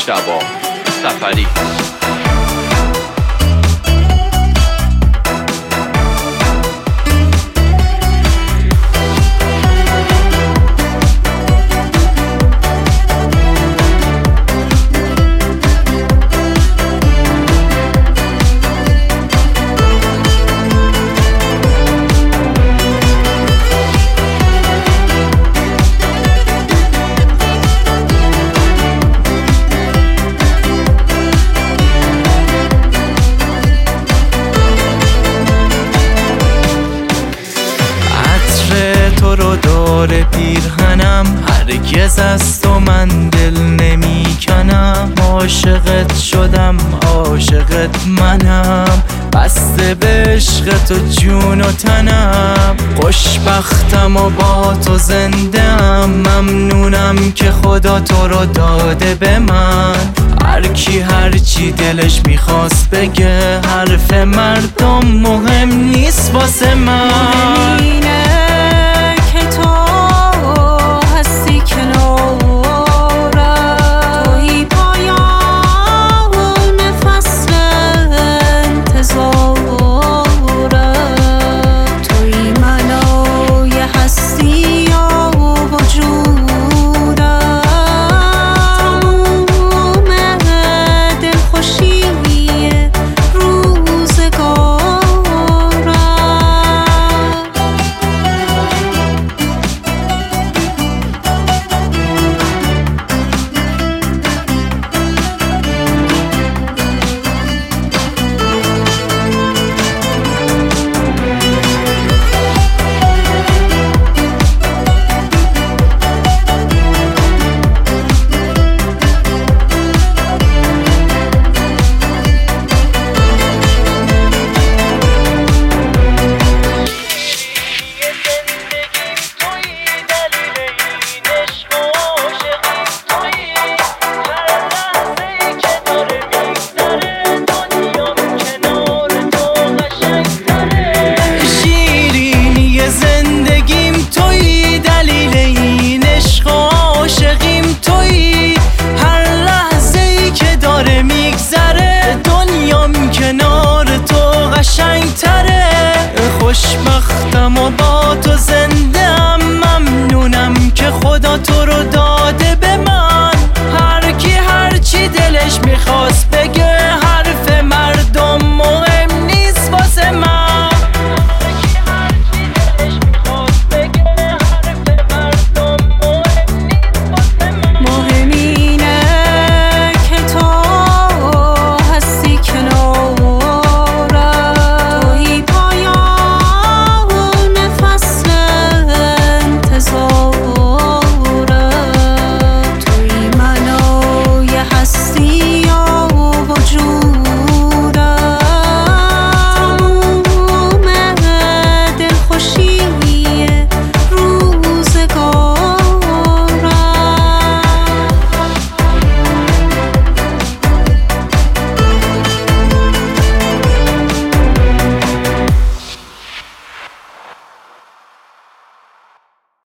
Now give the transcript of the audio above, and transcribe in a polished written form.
مجتبی سفری. تو رو داره پیرهنم، هرگز از تو من دل نمی کنم. عاشقت شدم عاشقت منم، بسته به عشق تو جون و تنم. خوشبختم و با تو زنده‌ام، ممنونم که خدا تو رو داده به من. هر کی هر چی دلش میخواست بگه، حرف مردم مهم نیست واسه من.